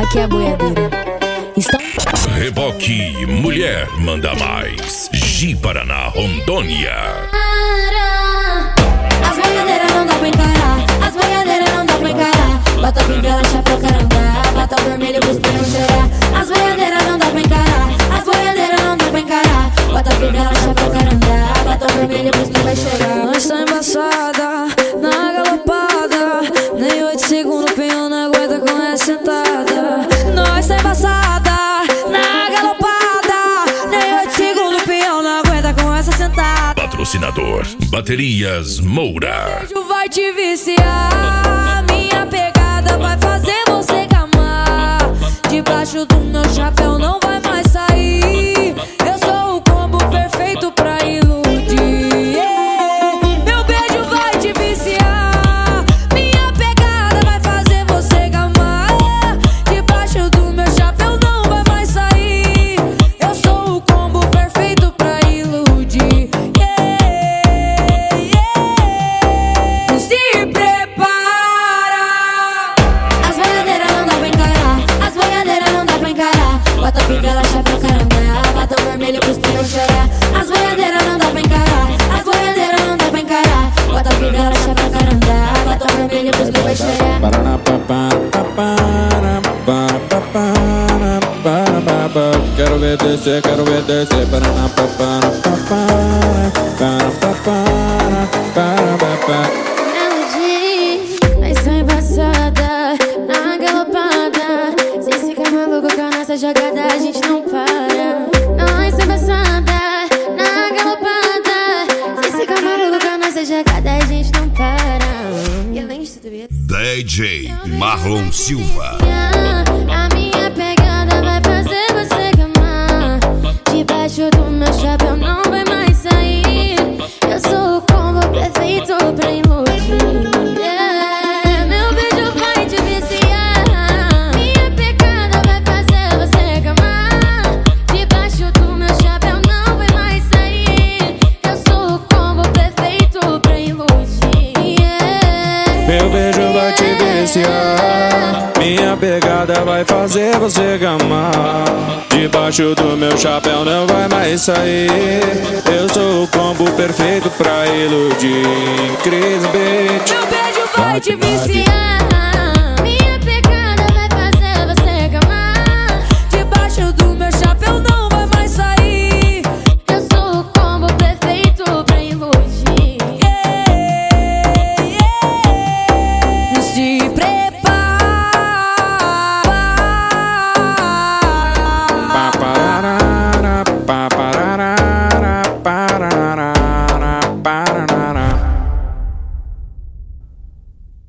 que é a boiadeira. Estão... Reboque Mulher Manda Mais. Ji Paraná, Rondônia. As boiadeiras não dá pra encarar, as boiadeiras não dá pra encarar. Bota fivela, chapéu, caranga, bota vermelho, busca não chorar. As boiadeiras não dá pra encarar, as boiadeiras não dá pra encarar. Bota fivela, chapéu, caranga, bota vermelho, busca vai chorar. Nós tá embaçada, na galopada, nem 8 segundos o peão não aguenta com essa sentada. Nós tá embaçada, na galopada, nem 8 segundos o peão não aguenta com essa sentada. Patrocinador Baterias Moura. O beijo vai te viciar, minha pegada vai fazer você gamar. Debaixo do meu chapéu não vai mais sair. Eu sou o combo perfeito pra iludir, yeah. Meu beijo vai te viciar, minha pegada vai fazer você gamar. Debaixo do meu chapéu não vai mais sair. Eu sou o combo perfeito pra iludir, yeah, yeah. Se prepara. As boiadeiras não dá pra encarar, as boiadeiras não dá pra encarar. Bota fivela, chapéu, caranga, bota vermelho, busca não chorar. As boiadeiras não dá pra encarar, as boiadeiras não dá pra encarar. Bota fivela, chapéu, caranga, bota vermelho, busca vai chorar. Quero ver descer, quero ver descer. Melody, nós tá embaçada, na galopada. Se ficar maluco com a nossa jogada, a gente não para. Nós tá embaçada, na galopada. Se ficar maluco com a nossa jogada, a gente não para. E além de tudo isso, DJ Marlon Silva. a minha pegada vai fazer você gamar. Debaixo do meu chapéu não vai mais sair. Eu sou o combo perfeito pra iludir, yeah. Meu beijo vai te viciar, minha pegada vai fazer você gamar. Debaixo do meu chapéu não vai mais sair. Eu sou o combo perfeito pra iludir, yeah. Meu beijo vai te viciar, minha pegada vai fazer você gamar. Debaixo do meu chapéu não vai mais sair. Eu sou o combo perfeito pra iludir. Cris Beat. Meu beijo vai te viciar.